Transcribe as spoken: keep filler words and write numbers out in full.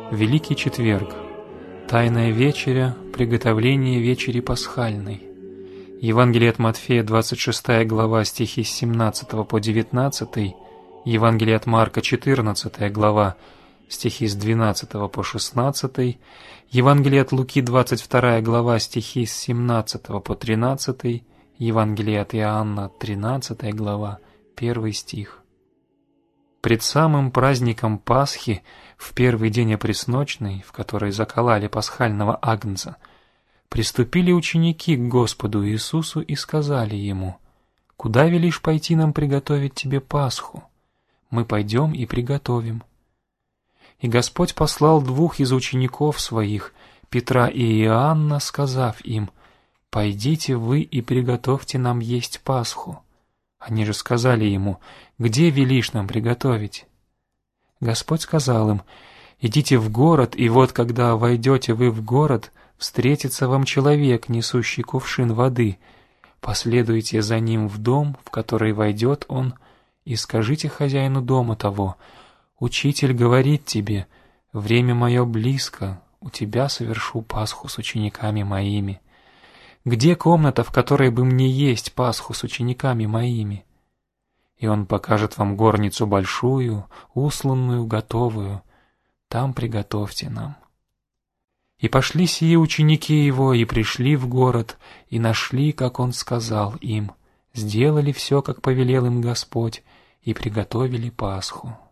Великий четверг. Тайная вечеря, приготовление вечери пасхальной. Евангелие от Матфея, двадцать шестая глава, стихи с семнадцатого по девятнадцатый. Евангелие от Марка, четырнадцатая глава, стихи с двенадцатого по шестнадцатый. Евангелие от Луки, двадцать вторая глава, стихи с семнадцатого по тринадцатый. Евангелие от Иоанна, тринадцатая глава, первый стих. Пред самым праздником Пасхи, в первый день опресночный, в который закололи пасхального агнца, приступили ученики к Господу Иисусу и сказали Ему: «Куда велишь пойти нам приготовить Тебе Пасху? Мы пойдем и приготовим». И Господь послал двух из учеников Своих, Петра и Иоанна, сказав им: «Пойдите вы и приготовьте нам есть Пасху». Они же сказали Ему: «Где велишь нам приготовить?» Господь сказал им: «Идите в город, и вот, когда войдете вы в город, встретится вам человек, несущий кувшин воды. Последуйте за ним в дом, в который войдет он, и скажите хозяину дома того: Учитель говорит тебе: время мое близко, у тебя совершу Пасху с учениками моими. Где комната, в которой бы мне есть Пасху с учениками моими? И он покажет вам горницу большую, усланную, готовую. Там приготовьте нам». И пошли сии ученики его, и пришли в город, и нашли, как он сказал им, сделали все, как повелел им Господь, и приготовили Пасху.